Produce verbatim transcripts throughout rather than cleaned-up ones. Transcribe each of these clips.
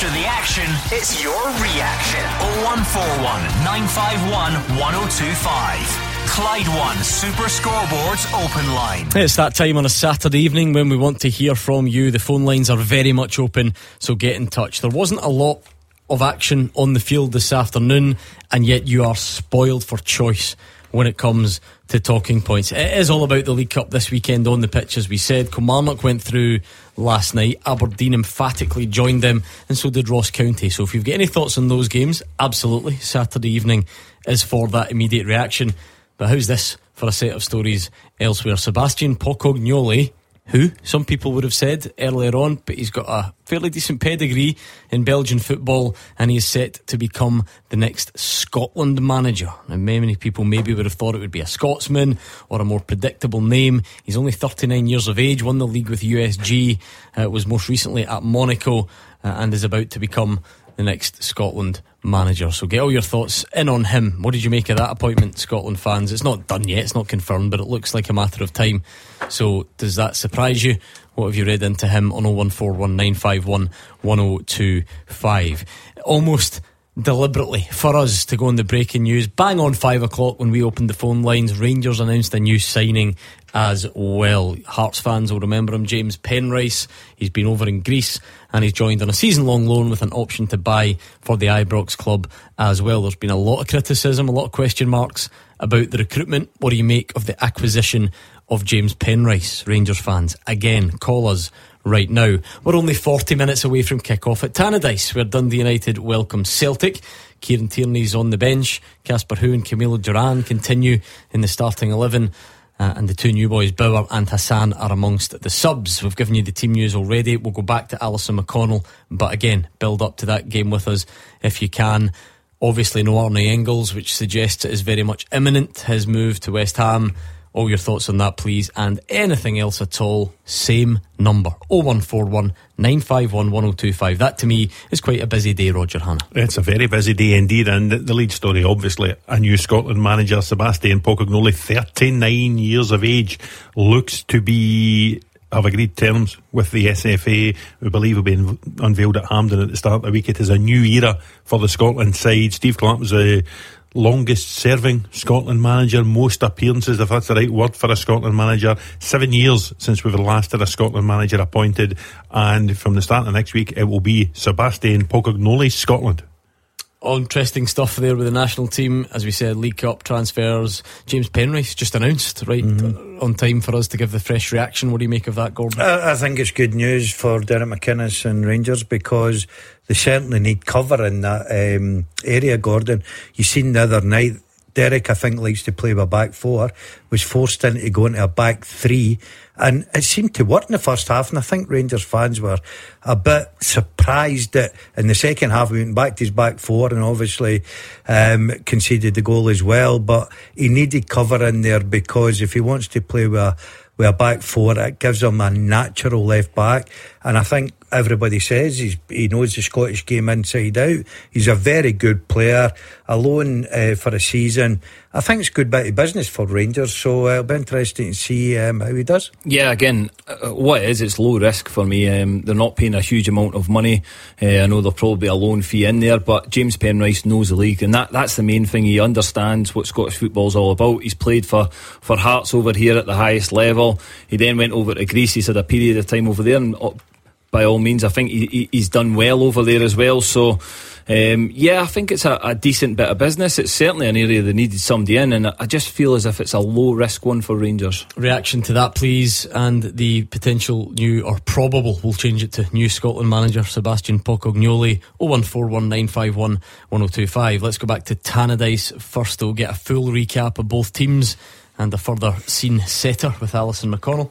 After the action, it's your reaction. oh one four one, nine five one, one oh two five. Clyde One Super Scoreboards open line. It's that time on a Saturday evening when we want to hear from you. The phone lines are very much open, so get in touch. There wasn't a lot of action on the field this afternoon, and yet you are spoiled for choice when it comes to talking points. It is all about the League Cup this weekend on the pitch, as we said. Kilmarnock went through last night. Aberdeen emphatically joined them, and so did Ross County. So if you've got any thoughts on those games, absolutely, Saturday evening is for that immediate reaction. But how's this for a set of stories elsewhere? Sebastian Pocognoli, who some people would have said earlier on, but he's got a fairly decent pedigree in Belgian football, and he is set to become the next Scotland manager. Now, many people maybe would have thought it would be a Scotsman or a more predictable name. He's only thirty-nine years of age, won the league with U S G, uh, was most recently at Monaco, uh, and is about to become the next Scotland manager. So get all your thoughts in on him. What did you make of that appointment, Scotland fans? It's not done yet, it's not confirmed, but it looks like a matter of time. So does that surprise you? What have you read into him on oh one four one, nine five one, one oh two five? Almost deliberately for us to go on the breaking news bang on five o'clock when we opened the phone lines, Rangers announced a new signing as well. Hearts fans will remember him, James Penrice. He's been over in Greece and he's joined on a season-long loan with an option to buy for the Ibrox club as well. There's been a lot of criticism, a lot of question marks about the recruitment. What do you make of the acquisition of James Penrice, Rangers fans? Again, call us right now. We're only forty minutes away from kick-off at Tannadice, where Dundee United welcome Celtic. Kieran Tierney's on the bench. Casper Hu and Camilo Duran continue in the starting eleven. Uh, and the two new boys, Bauer and Hassan, are amongst the subs. We've given you the team news already. We'll go back to Alison McConnell, but again, build up to that game with us if you can. Obviously no Arnie Engels, which suggests it is very much imminent, his move to West Ham. All your thoughts on that, please, and anything else at all, same number, oh one four one, nine five one, one oh two five. That to me is quite a busy day, Roger Hanna. It's a very busy day indeed, and the lead story, obviously, a new Scotland manager, Sebastian Pocognoli, thirty-nine years of age, looks to be have agreed terms with the S F A. We believe will be unv- unveiled at Hampden at the start of the week. It is a new era for the Scotland side. Steve Clark was a longest serving Scotland manager, most appearances, if that's the right word for a Scotland manager. Seven years since we've last had a Scotland manager appointed, and from the start of next week it will be Sebastian Pocognoli, Scotland. All interesting stuff there with the national team. As we said, League Cup transfers. James Penrice just announced right mm-hmm. on time for us to give the fresh reaction. What do you make of that, Gordon? I, I think it's good news for Derek McInnes and Rangers, because they certainly need cover in that um, area, Gordon. You seen the other night, Derek, I think, likes to play with a back four, was forced into going to a back three, and it seemed to work in the first half, and I think Rangers fans were a bit surprised that in the second half he went back to his back four and obviously um, conceded the goal as well. But he needed cover in there, because if he wants to play with a, with a back four, it gives him a natural left back, and I think everybody says he's, he knows the Scottish game inside out. He's a very good player. Alone uh, for a season, I think it's a good bit of business for Rangers, so uh, it'll be interesting to see um, how he does. Yeah, again, uh, what it is, it's low risk for me. Um, they're not paying a huge amount of money. uh, I know there'll probably be a loan fee in there, but James Penrice knows the league, and that, that's the main thing. He understands what Scottish football's all about. He's played for, for Hearts over here at the highest level. He then went over to Greece. He's had a period of time over there, and uh, by all means, I think he, he, he's done well over there as well. So um, yeah, I think it's a, a decent bit of business. It's certainly an area that needed somebody in, and I just feel as if it's a low risk one for Rangers. Reaction to that, please, and the potential new, or probable, we'll change it to new Scotland manager Sebastian Pocognoli. oh one four one, nine five one, one oh two five. Let's go back to Tannadice first, though. Get a full recap of both teams and a further scene setter with Alison McConnell.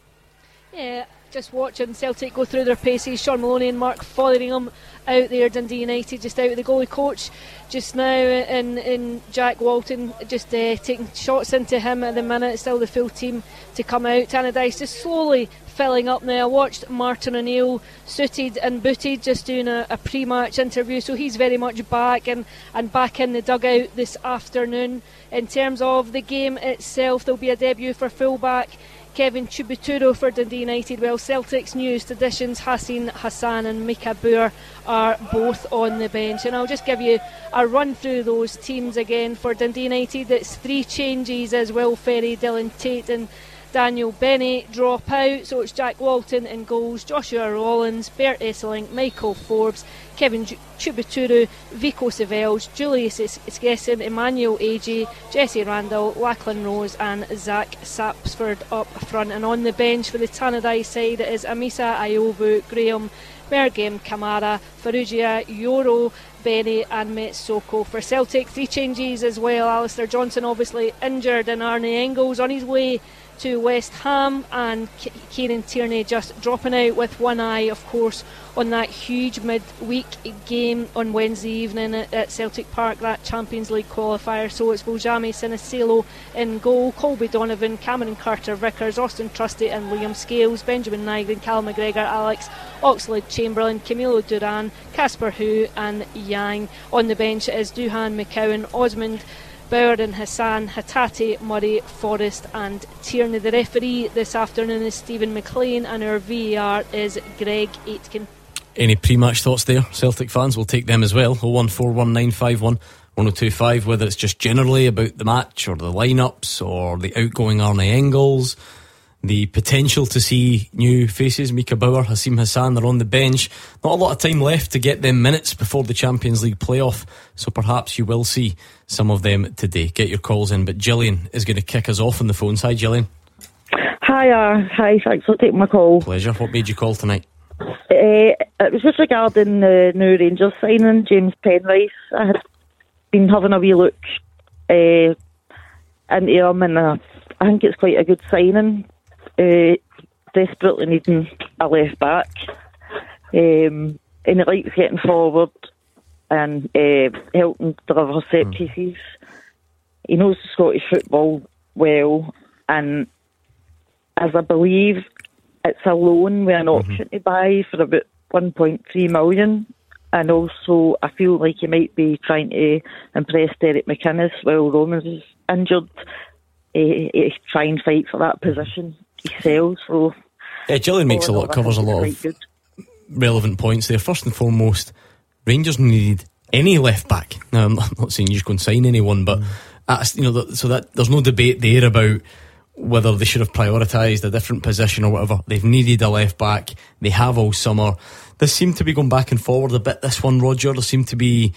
Yeah, just watching Celtic go through their paces. Sean Maloney and Mark Fotheringham out there. Dundee United just out with the goalie coach just now, and, and Jack Walton just uh, taking shots into him at the minute. Still the full team to come out. Tannadice just slowly filling up now. I watched Martin O'Neill suited and booted, just doing a, a pre-match interview, so he's very much back and, and back in the dugout this afternoon. In terms of the game itself, there'll be a debut for fullback Kevin Chubuturo for Dundee United. Well, Celtic's newest additions, Hassan Hassan and Mika Boer, are both on the bench. And I'll just give you a run through those teams again. For Dundee United, it's three changes as Will Ferry, Dylan Tate and Daniel Benny drop out, so it's Jack Walton in goals, Joshua Rollins, Bert Esselink, Michael Forbes, Kevin Chubuturu, Vico Savells, Julius Skesson, Emmanuel Agee, Jesse Randall, Lachlan Rose and Zach Sapsford up front. And on the bench for the Tannadice side, it is Amisa Ayobu, Graham Bergam, Kamara, Farrugia, Yoro, Benny and Metsoko. For Celtic, three changes as well. Alistair Johnson obviously injured, and Arne Engels on his way to West Ham, and Kieran Tierney just dropping out with one eye, of course, on that huge mid-week game on Wednesday evening at, at Celtic Park, that Champions League qualifier. So it's Voljami Sinisalo in goal, Colby Donovan, Cameron Carter-Vickers, Austin Trusty and Liam Scales, Benjamin Nygren, Cal McGregor, Alex Oxlade-Chamberlain, Camilo Duran, Casper Hu and Yang. On the bench is Duhan, McCowan, Osmond, Bauer and Hassan, Hatate, Murray, Forrest and Tierney. The referee this afternoon is Stephen McLean, and our V A R is Greg Aitken. Any pre-match thoughts there? Celtic fans will take them as well. oh one four one nine five one one oh two five, whether it's just generally about the match or the lineups or the outgoing Arne Engels, the potential to see new faces. Mika Bauer, Hassim Hassan, they're on the bench. Not a lot of time left to get them minutes before the Champions League playoff, so perhaps you will see some of them today. Get your calls in, but Gillian is going to kick us off on the phones. Hi Gillian. Hi, uh, hi, thanks for taking my call. Pleasure. What made you call tonight? Uh, it was just regarding the new Rangers signing, James Penrice. I had been having a wee look uh, into him, and uh, I think it's quite a good signing. Uh, desperately needing a left back, um, and he likes getting forward and uh, helping deliver set mm. pieces. He knows Scottish football well, and as I believe it's a loan with an option mm-hmm. to buy for about one point three million. And also I feel like he might be trying to impress Derek McInnes while Romans is injured, uh, uh, try and fight for that position himself. So yeah, Gillian makes a lot, covers a lot of good. relevant points there. First and foremost, Rangers needed any left back. Now I'm not, I'm not saying you just go and sign anyone, but mm. that's, you know, so that there's no debate there about whether they should have prioritised a different position or whatever. They've needed a left back. They have all summer. This seemed to be going back and forward a bit, this one, Roger. There seemed to be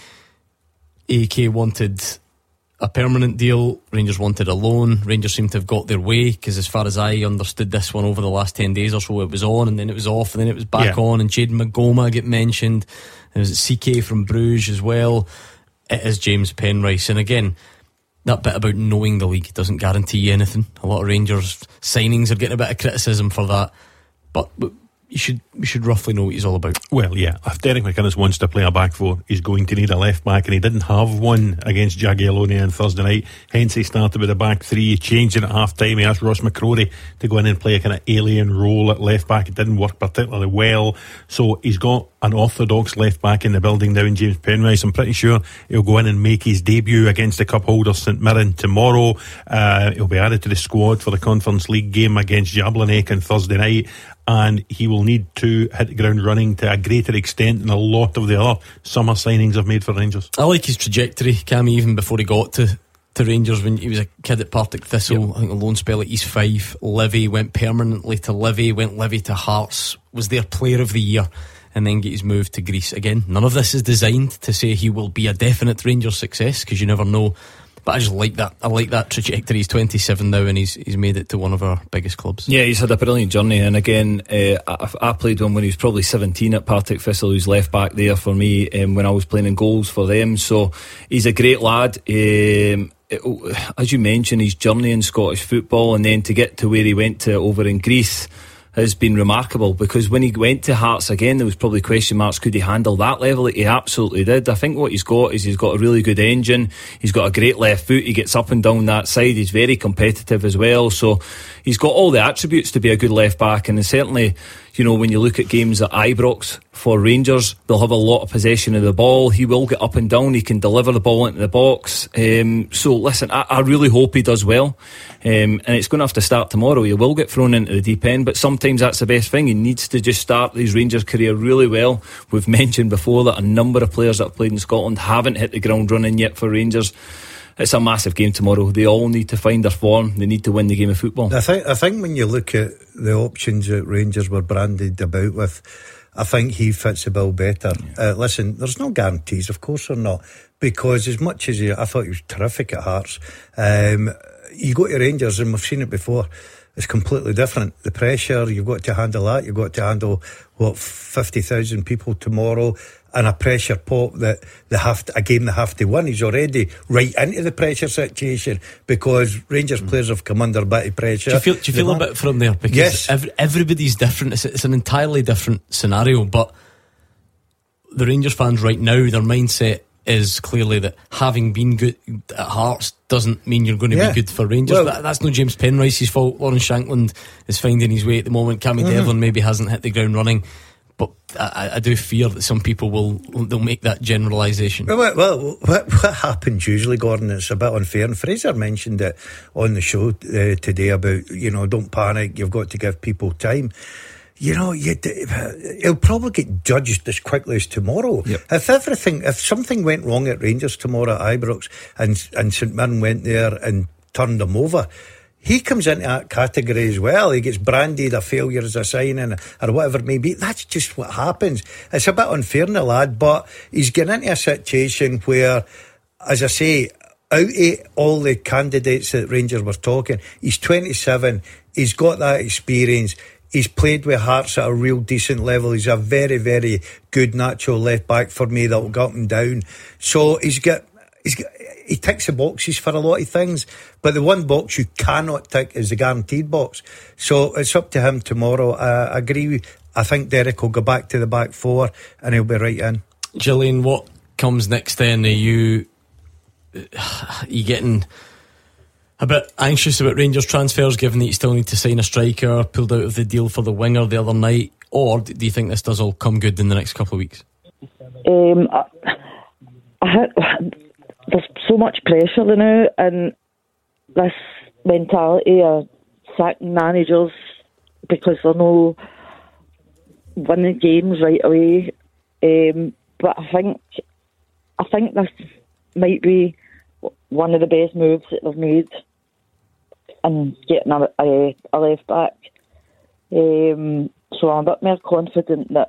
A K wanted a permanent deal, Rangers wanted a loan. Rangers seemed to have got their way, because as far as I understood this one over the last ten days or so, it was on and then it was off and then it was back yeah. on, and Jaden Magoma get mentioned. There was C K from Bruges as well. It is James Penrice, and again, that bit about knowing the league doesn't guarantee you anything. A lot of Rangers signings are getting a bit of criticism for that, but you should you should roughly know what he's all about. Well, yeah, if Derek McInnes wants to play a back four, he's going to need a left back, and he didn't have one against Jagiellonian on Thursday night. Hence he started with a back three. He changed it at half time. He asked Ross McCrory to go in and play a kind of alien role at left back. It didn't work particularly well, so he's got an orthodox left back in the building now in James Penrice. I'm pretty sure he'll go in and make his debut against the cup holders St Mirren tomorrow. Uh, he'll be added to the squad for the Conference League game against Jablonec on Thursday night, and he will need to hit the ground running to a greater extent than a lot of the other summer signings I've made for Rangers. I like his trajectory, Cammy, even before he got to, to Rangers. When he was a kid at Partick Thistle, yep. I think a loan spell at East Fife, Livy, went permanently to Livy, went Livy to Hearts, was their player of the year, and then get his move to Greece. Again, none of this is designed to say he will be a definite Rangers success, because you never know. But I just like that. I like that trajectory. He's twenty-seven now, and he's he's made it to one of our biggest clubs. Yeah, he's had a brilliant journey. And again, uh, I, I played him when he was probably seventeen at Partick Thistle. He was left back there for me um, when I was playing in goals for them. So he's a great lad. Um, it, as you mentioned, his journey in Scottish football, and then to get to where he went to over in Greece, has been remarkable, because when he went to Hearts again, there was probably question marks, could he handle that level? He absolutely did. I think what he's got is he's got a really good engine, he's got a great left foot, he gets up and down that side, he's very competitive as well, so he's got all the attributes to be a good left back. And certainly, you know, when you look at games at Ibrox for Rangers, they'll have a lot of possession of the ball. He will get up and down. He can deliver the ball into the box. Um, so listen, I, I really hope he does well. Um, and it's going to have to start tomorrow. He will get thrown into the deep end, but sometimes that's the best thing. He needs to just start his Rangers career really well. We've mentioned before that a number of players that have played in Scotland haven't hit the ground running yet for Rangers. It's a massive game tomorrow. They all need to find their form. They need to win the game of football. I think, I think when you look at the options that Rangers were branded about with, I think he fits the bill better. Yeah. Uh, listen, there's no guarantees, of course there not, because as much as he, I thought he was terrific at Hearts, um, you go to Rangers and we've seen it before, it's completely different. The pressure, you've got to handle that. You've got to handle, what, fifty thousand people tomorrow, and a pressure pot that they have to, a game they have to win. He's already right into the pressure situation because Rangers mm. players have come under a bit of pressure. Do you feel, do you feel a bit from there? Because yes. every, everybody's different. It's, it's an entirely different scenario, but the Rangers fans right now, their mindset is clearly that having been good at Hearts doesn't mean you're going to yeah. be good for Rangers. Well, that, that's no James Penrice's fault. Lawrence Shankland is finding his way at the moment. Cammy mm-hmm. Devlin maybe hasn't hit the ground running. But I, I do fear that some people will they'll make that generalisation. Well, well what, what happens usually, Gordon, it's a bit unfair, and Fraser mentioned it on the show uh, today about, you know, don't panic, you've got to give people time. You know, you, he'll probably get judged as quickly as tomorrow. Yep. If everything, if something went wrong at Rangers tomorrow at Ibrox and, and St Mirren went there and turned them over, he comes into that category as well. He gets branded a failure as a signing or whatever it may be. That's just what happens. It's a bit unfair on the lad, but he's getting into a situation where, as I say, out of all the candidates that Rangers were talking, he's twenty-seven, he's got that experience, he's played with Hearts at a real decent level, he's a very, very good natural left back for me that will go up and down. So he's got, he's got, he ticks the boxes for a lot of things, but the one box you cannot tick is the guaranteed box. So it's up to him tomorrow. uh, I agree, I think Derek will go back to the back four and he'll be right in. Gillian, what comes next then? Are you are you getting a bit anxious about Rangers transfers, given that you still need to sign a striker, pulled out of the deal for the winger the other night, or do you think this does all come good in the next couple of weeks? Um, I, I, there's so much pressure now, and this mentality of sacking managers because they're no winning games right away. Um, but I think I think this might be one of the best moves that they've made in getting a, a, a left back. Um, so I'm a bit more confident that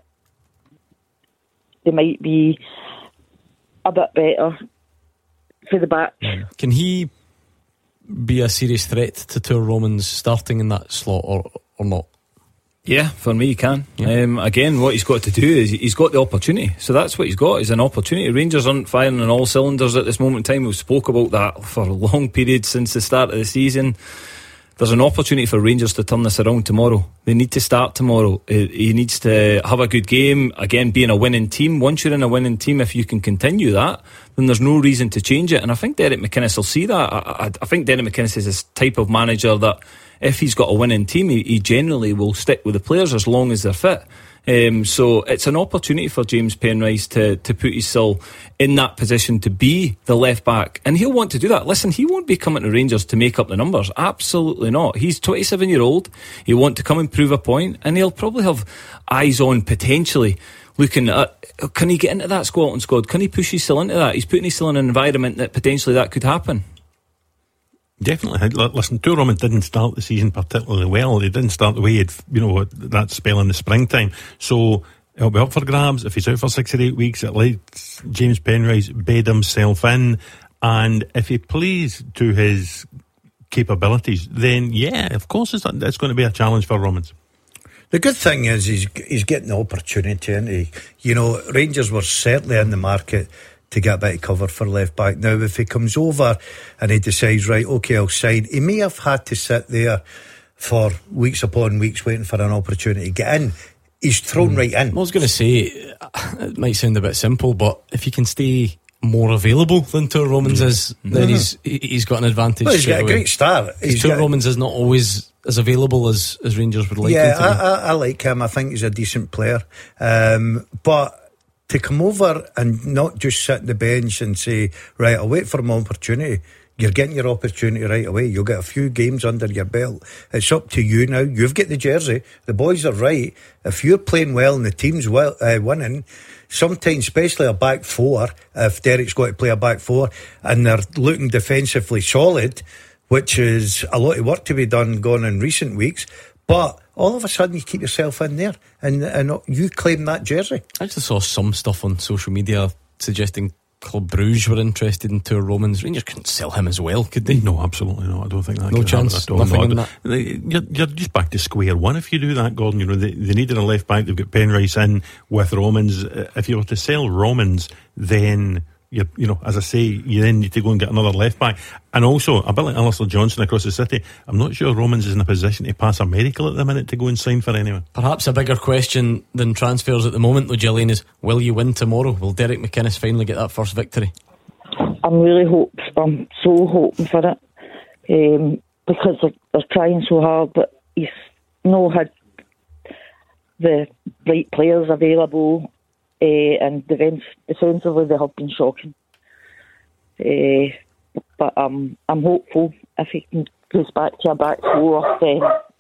they might be a bit better for the back. Can he be a serious threat to Tour Romans starting in that slot or, or not? Yeah, for me he can. Yeah. Um, again, what he's got to do is he's got the opportunity. So that's what he's got, is an opportunity. Rangers aren't firing on all cylinders at this moment in time. We've spoke about that for a long period since the start of the season. There's an opportunity for Rangers to turn this around tomorrow. They need to start tomorrow. He needs to have a good game. Again, being a winning team. Once you're in a winning team, if you can continue that, then there's no reason to change it. And I think Derek McInnes will see that. I, I, I think Derek McInnes is this type of manager that if he's got a winning team, he, he generally will stick with the players as long as they're fit. Um, so it's an opportunity for James Penrice to, to put himself in that position to be the left back, and he'll want to do that. Listen, he won't be coming to Rangers to make up the numbers, absolutely not. He's twenty-seven year old, he'll want to come and prove a point, and he'll probably have eyes on potentially looking at, can he get into that Scotland squad, can he push his still into that? He's putting his still in an environment that potentially that could happen. Definitely. Listen, Tour Roman didn't start the season particularly well. They didn't start the way he'd, you know, that spell in the springtime. So it'll be up for grabs. If he's out for six or eight weeks, it lets James Penrice bed himself in. And if he plays to his capabilities, then yeah, of course it's, it's going to be a challenge for Romans. The good thing is he's, he's getting the opportunity, and he, you know, Rangers were certainly in the market to get a bit of cover for left back. Now if he comes over and he decides, right, okay, I'll sign, he may have had to sit there for weeks upon weeks waiting for an opportunity to get in. He's thrown mm. right in. I was going to say, it might sound a bit simple, but if he can stay more available than Tour Romans mm. is, then mm. he's he's got an advantage. Well, he's got a away. great start. Tour Romans is not always as available as, as Rangers would like yeah, him to be. I, I, I like him. I think he's a decent player. Um, but to come over and not just sit on the bench and say, right, I'll wait for my opportunity. You're getting your opportunity right away. You'll get a few games under your belt. It's up to you now. You've got the jersey. The boys are right. If you're playing well and the team's well, uh, winning, sometimes, especially a back four, if Derek's got to play a back four and they're looking defensively solid, which is a lot of work to be done going in recent weeks, but all of a sudden you keep yourself in there and, and you claim that jersey. I actually saw some stuff on social media suggesting Club Brugge were interested in Tour Romans. Rangers couldn't sell him as well, could they? No, absolutely not. I don't think that no could chance, happen at all. nothing No, in that. You're, you're just back to square one if you do that, Gordon. You know, they, they needed a left back. They've got Penrice in with Romans. If you were to sell Romans, then you you know, as I say, you then need to go and get another left back. And also, a bit like Alistair Johnson across the city, I'm not sure Romans is in a position to pass a medical at the minute to go and sign for anyone. Perhaps a bigger question than transfers at the moment, though, Gillian, is will you win tomorrow? Will Derek McInnes finally get that first victory? I'm really hope. I'm so hoping for it um, because they're, they're trying so hard, but he's not had the right players available, uh, and defense, defensively they have been shocking. Uh, but I'm I'm hopeful if he can goes back to a back four, then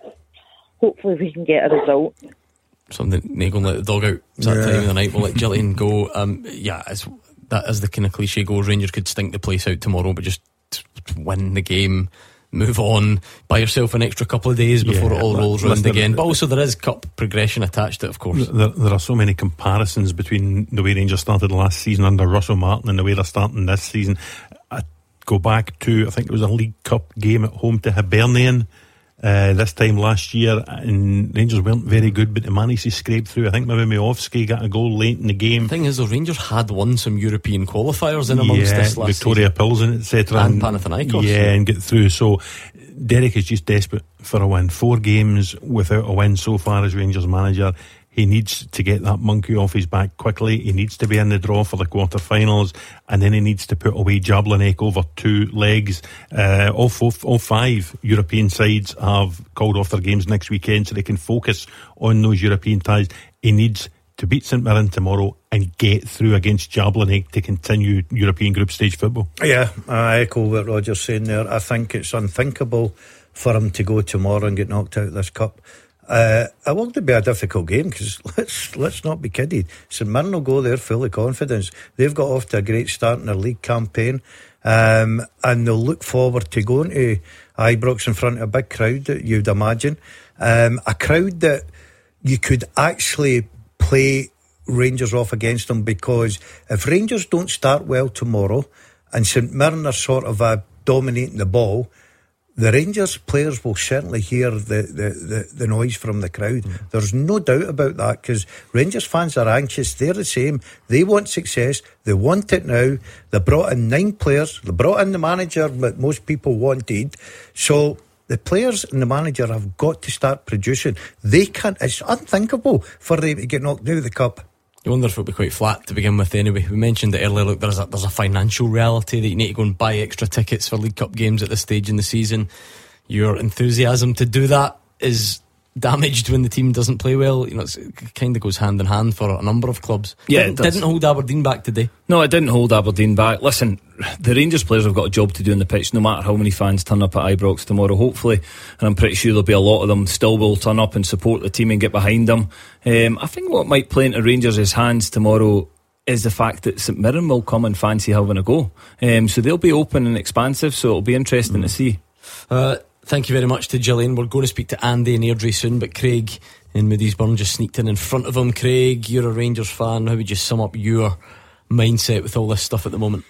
hopefully we can get a result. Something they're going to let the dog out. It's that Yeah. time of the night. We'll let Gillian go. Um, yeah, it's, that is the kind of cliche goes. Rangers could stink the place out tomorrow, but just win the game, move on, buy yourself an extra couple of days before Yeah, it all but rolls round listen, again. But also there is cup progression attached to it, of course. There, there are so many comparisons between the way Rangers started last season under Russell Martin and the way they're starting this season. I go back to, I think it was a League Cup game at home to Hibernian uh, this time last year, and Rangers weren't very good, but they managed to scrape through. I think maybe Miovski got a goal late in the game. The thing is, though, Rangers had won some European qualifiers in amongst yeah, this last Victoria season. Pilsen, et cetera, And Panathinaikos. Yeah, and get through. So Derek is just desperate for a win. Four games without a win so far as Rangers manager. He needs to get that monkey off his back quickly. He needs to be in the draw for the quarterfinals, and then he needs to put away Jablanek over two legs. Uh, all, four, all five European sides have called off their games next weekend so they can focus on those European ties. He needs to beat St Mirren tomorrow and get through against Jablanek to continue European group stage football. Yeah, I echo what Roger's saying there. I think it's unthinkable for him to go tomorrow and get knocked out of this cup. Uh, it will be a difficult game because let's let's not be kidded. St Mirren will go there full of confidence. They've got off to a great start in their league campaign, um, and they'll look forward to going to Ibrox in front of a big crowd, you'd imagine, um, a crowd that you could actually play Rangers off against them, because if Rangers don't start well tomorrow and St Mirren are sort of uh, dominating the ball, the Rangers players will certainly hear the, the, the, the noise from the crowd. Mm. There's no doubt about that, because Rangers fans are anxious. They're the same. They want success. They want it now. They brought in nine players. They brought in the manager that most people wanted. So the players and the manager have got to start producing. They can't. It's unthinkable for them to get knocked out of the cup. You wonder if it'll be quite flat to begin with anyway. We mentioned it earlier, look, there's a, there's a financial reality that you need to go and buy extra tickets for League Cup games at this stage in the season. Your enthusiasm to do that is damaged when the team doesn't play well. You know, it's, it kind of goes hand in hand for a number of clubs. Yeah, didn't, it does. didn't hold Aberdeen back today. No, it didn't hold Aberdeen back. Listen, the Rangers players have got a job to do on the pitch, no matter how many fans turn up at Ibrox tomorrow, hopefully, and I'm pretty sure there'll be a lot of them still will turn up and support the team and get behind them. Um, I think what might play into Rangers' hands tomorrow is the fact that St Mirren will come and fancy having a go. Um, so they'll be open and expansive, so it'll be interesting mm. to see. Uh, thank you very much to Gillian. We're going to speak to Andy and Airdrie soon, but Craig in Moodiesburn just sneaked in in front of him. Craig, you're a Rangers fan. How would you sum up your mindset with all this stuff at the moment?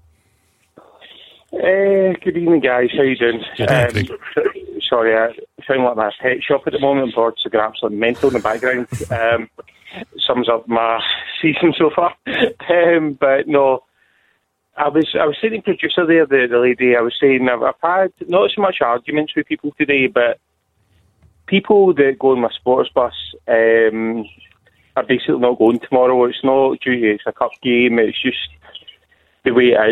Uh, good evening, guys. How you doing? Good um, sorry, I sound like my pet shop at the moment. Birds are absolutely mental in the background. Um, sums up my season so far. Um, but no, I was I was saying to the producer there, the, the lady, I was saying I've, I've had not so much arguments with people today, but people that go on my sports bus um, are basically not going tomorrow. It's not due to it's a cup game. It's just the way it is.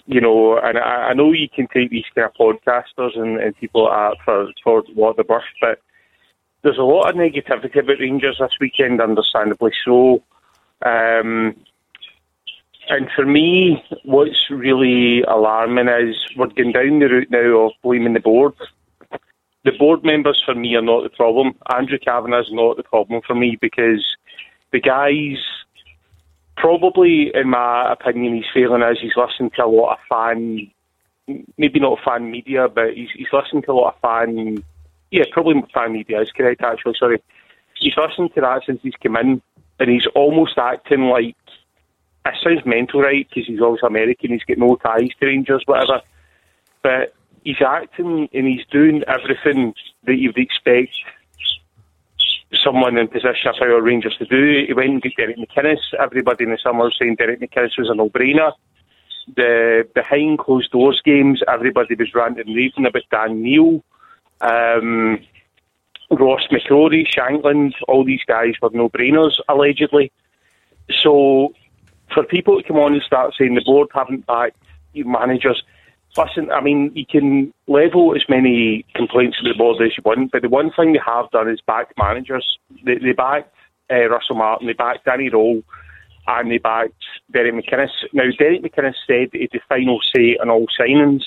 you know, and I, I know you can take these kind of podcasters and, and people like that for, for what they're worth, but there's a lot of negativity about Rangers this weekend, understandably so. Um, and for me, what's really alarming is we're going down the route now of blaming the board. The board members, for me, are not the problem. Andrew Kavanagh is not the problem for me, because the guys, probably, in my opinion, he's failing as he's listening to a lot of fan, maybe not fan media, but he's, he's listening to a lot of fan, yeah, probably fan media is correct, actually, sorry. He's listened to that since he's come in, and he's almost acting like, it sounds mental, right, because he's always American, he's got no ties to Rangers, whatever, but he's acting and he's doing everything that you would expect someone in possession of power Rangers to do. He went and got Derek McInnes. Everybody in the summer was saying Derek McInnes was a no-brainer. The behind closed doors games, everybody was ranting and raving about Dan Neil, um, Ross McCrory, Shankland. All these guys were no-brainers, allegedly. So for people to come on and start saying the board haven't backed managers, listen, I mean, you can level as many complaints to the board as you want, but the one thing they have done is back managers. They, they backed uh, Russell Martin, they backed Danny Rowe, and they backed Derek McInnes. Now, Derek McInnes said he had the final say on all signings.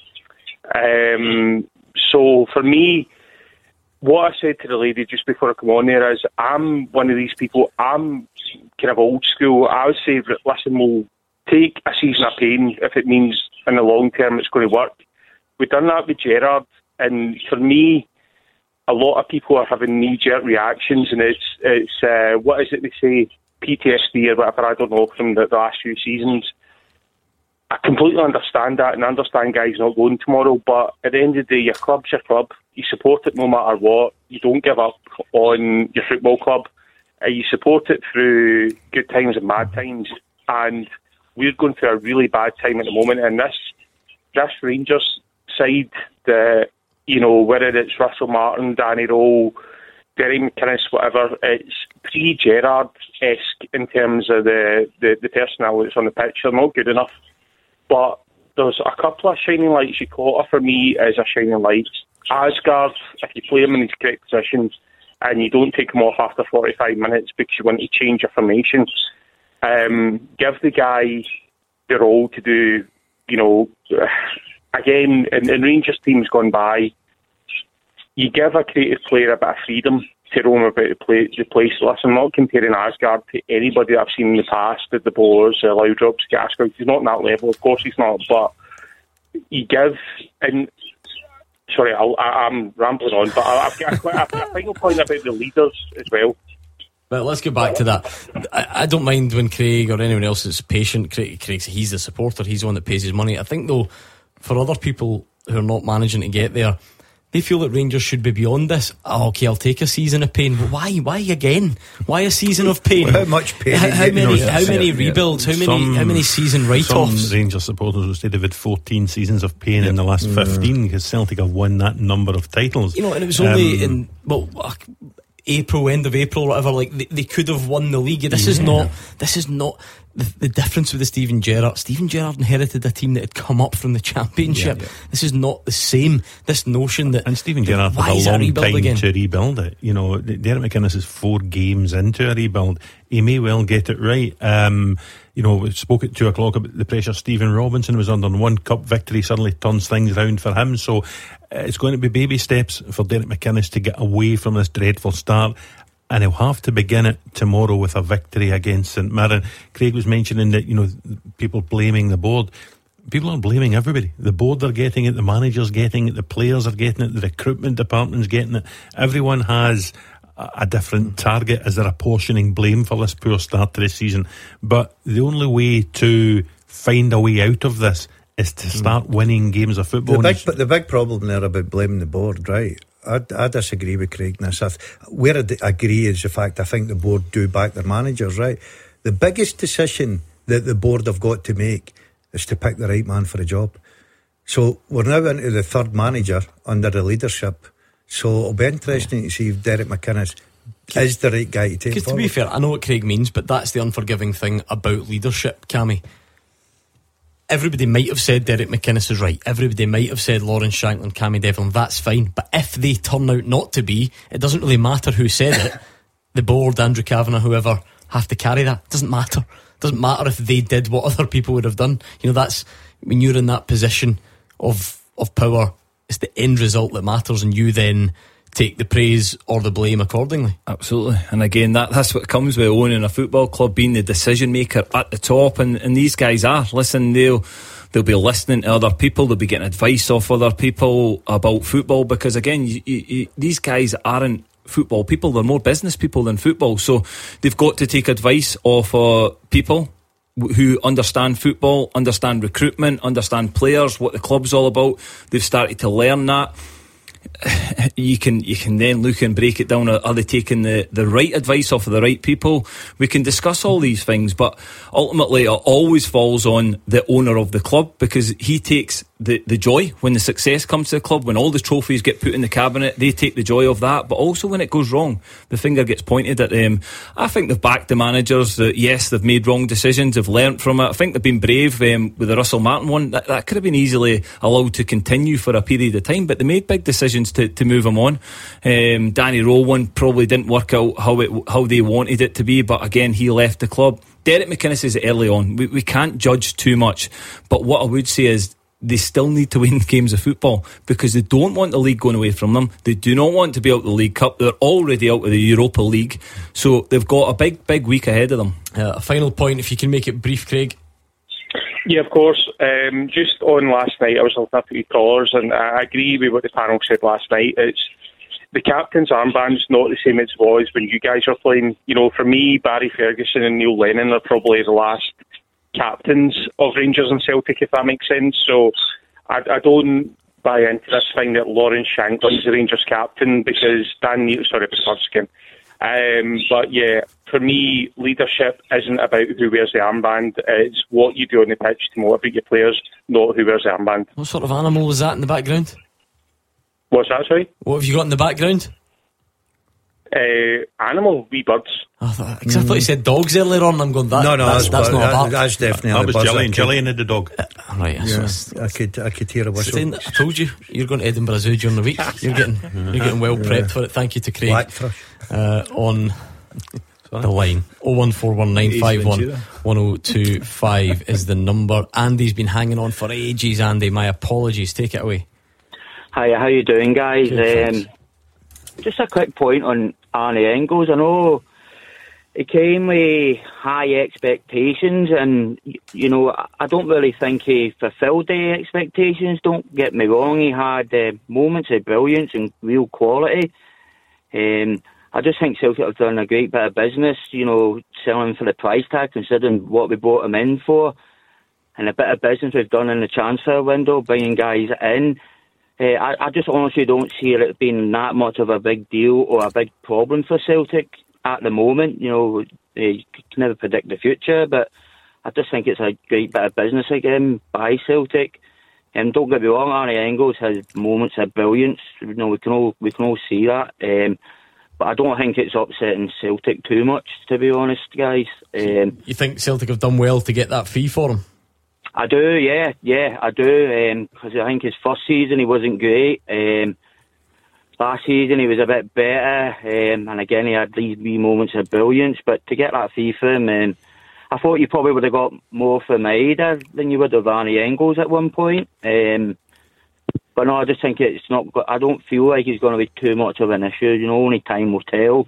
Um, so, for me, what I said to the lady just before I come on there is, I'm one of these people, I'm kind of old school. I would say, listen, we'll take a season of pain if it means in the long term it's going to work. We've done that with Gerrard, and for me, a lot of people are having knee-jerk reactions, and it's, it's uh, what is it they say, P T S D or whatever, I don't know, from the, the last few seasons. I completely understand that, and I understand guys not going tomorrow, but at the end of the day, your club's your club. You support it no matter what. You don't give up on your football club. Uh, you support it through good times and bad times, and we're going through a really bad time at the moment, and this this Rangers side, the you know, whether it's Russell Martin, Danny Rowe, Derek McInnes, whatever, it's pre-Gerrard-esque in terms of the, the, the personnel that's on the pitch. They're not good enough. But there's a couple of shining lights. Jota, for me, is a shining light. Asgard, if you play him in his correct positions and you don't take him off after forty-five minutes because you want to change your formation, Um, give the guy the role to do, you know, again, in, in Rangers teams gone by, you give a creative player a bit of freedom to roam about the, play, the place. Listen, I'm not comparing Asgard to anybody I've seen in the past, the De Boers, the Laudrups, Gascoigne. He's not on that level, of course he's not, but you give, and sorry, I'll, I, I'm rambling on, but I've got a, a, a final point about the leaders as well. Well, let's get back to that. I, I don't mind when Craig or anyone else is patient. Craig, Craig, he's the supporter, he's the one that pays his money. I think, though, for other people who are not managing to get there, they feel that Rangers should be beyond this. Oh, okay, I'll take a season of pain. But why? Why again? Why a season of pain? Well, how much pain? How, how many? How many yeah, rebuilds? yeah. How many? Some, how many season write-offs? Some Rangers supporters will say they've had fourteen seasons of pain yeah. in the last mm. fifteen because Celtic have won that number of titles. You know, and it was only um, in well. April, end of April, whatever. Like they, they could have won the league. This yeah. is not. This is not the, the difference with the Steven Gerrard. Steven Gerrard inherited a team that had come up from the Championship. Yeah, yeah. This is not the same. This notion that and Steven Gerrard had a long time again? to rebuild it. You know, Derek McInnes is four games into a rebuild. He may well get it right. Um, you know, we spoke at two o'clock about the pressure Stephen Robinson was under, and one cup victory suddenly turns things around for him. So uh, it's going to be baby steps for Derek McInnes to get away from this dreadful start, and he'll have to begin it tomorrow with a victory against St Mirren. Craig was mentioning that, you know, people blaming the board. People are blaming everybody. The board are getting it, the manager's getting it, the players are getting it, the recruitment department's getting it. Everyone has a different target as they're apportioning blame for this poor start to the season. But the only way to find a way out of this is to start winning games of football. The big, but the big problem there about blaming the board, right? I, I disagree with Craig in this. Where I d- agree is the fact I think the board do back their managers, right? The biggest decision that the board have got to make is to pick the right man for a job. So we're now into the third manager under the leadership. So it'll be interesting to see if Derek McInnes is the right guy to take Because to forward. be fair, I know what Craig means, but that's the unforgiving thing about leadership, Cammy. everybody might have said Derek McInnes is right. Everybody might have said Lawrence Shankland, Cammy Devlin. That's fine. But if they turn out not to be, it doesn't really matter who said it. The board, Andrew Kavanagh, whoever, have to carry that. It doesn't matter. It doesn't matter if they did what other people would have done. You know, that's when you're in that position of of power. It's the end result that matters, and you then take the praise or the blame accordingly. Absolutely. And again, that, that's what comes with owning a football club, being the decision maker at the top. And, and these guys are. Listen, they'll they'll be listening to other people, they'll be getting advice off other people about football, because again, you, you, these guys aren't football people, they're more business people than football. So they've got to take advice off uh, people who understand football, understand recruitment, understand players, what the club's all about. They've started to learn that. You can you can then look and break it down. Are they taking the, the right advice off of the right people? We can discuss all these things, but ultimately it always falls on the owner of the club, because he takes the, the joy when the success comes to the club, when all the trophies get put in the cabinet. They take the joy of that, but also when it goes wrong, the finger gets pointed at them. I think they've backed the managers that, yes, they've made wrong decisions, they've learnt from it. I think they've been brave um, with the Russell Martin one. That, that could have been easily allowed to continue for a period of time, but they made big decisions to, to move him on. um, Danny Rowe one probably didn't work out how it how they wanted it to be, but again, he left the club. Derek McInnes is early on. We, we can't judge too much, but what I would say is they still need to win games of football, because they don't want the league going away from them. They do not want to be out of the League Cup. They're already out of the Europa League, so they've got a big big week ahead of them. Uh, a final point, if you can make it brief, Craig. Yeah, of course. Um, just on last night, I was looking up at your callers, and I agree with what the panel said last night. It's the captain's armband's not the same as it was when you guys were playing. You know, for me, Barry Ferguson and Neil Lennon are probably the last captains of Rangers and Celtic, if that makes sense. So I, I don't buy into this thing that Lawrence Shankland's the Rangers captain because Dan Neil, sorry, it was first again. Um, but yeah, for me, leadership isn't about who wears the armband. It's what you do on the pitch to motivate your players, not who wears the armband. What sort of animal was that in the background? What's that, sorry? What have you got in the background? Uh, animal, wee birds. Oh, I, thought, mm. I thought you said dogs earlier on. I'm going, that, no, no, that's, that's, that's not that, a bark. That's definitely that a was Gillian. Gillian had the dog. Uh, right, yeah, so I could, I could hear a whistle. Saying, I told you, you're going to Edinburgh Zoo during the week. You're getting, you're getting well prepped yeah. for it. Thank you to Craig. Blackthrush. Uh, on the line oh one four one nine five one one oh two five is the number. Andy's been hanging on for ages. Andy, my apologies. Take it away. Hi, how you doing, guys? Good, um, just a quick point on Arnie Engels. I know he came with high expectations, and you know, I don't really think he fulfilled the expectations. Don't get me wrong; he had uh, moments of brilliance and real quality. Um, I just think Celtic have done a great bit of business, you know, selling for the price tag, considering what we brought him in for, and a bit of business we've done in the transfer window, bringing guys in. Uh, I, I just honestly don't see it being that much of a big deal or a big problem for Celtic at the moment. You know, you can never predict the future, but I just think it's a great bit of business again by Celtic. And don't get me wrong, Arnie Engels has moments of brilliance. You know, we can all we can all see that. Um, but I don't think it's upsetting Celtic too much, to be honest, guys. Um, you think Celtic have done well to get that fee for him? I do, yeah, yeah, I do, because um, I think his first season he wasn't great. Um, last season he was a bit better, um, and again he had these wee moments of brilliance. But to get that fee for him, um, I thought you probably would have got more for Maeda than you would have Arnie Engels at one point. Um, but no, I just think it's not. I don't feel like he's going to be too much of an issue. You know, only time will tell.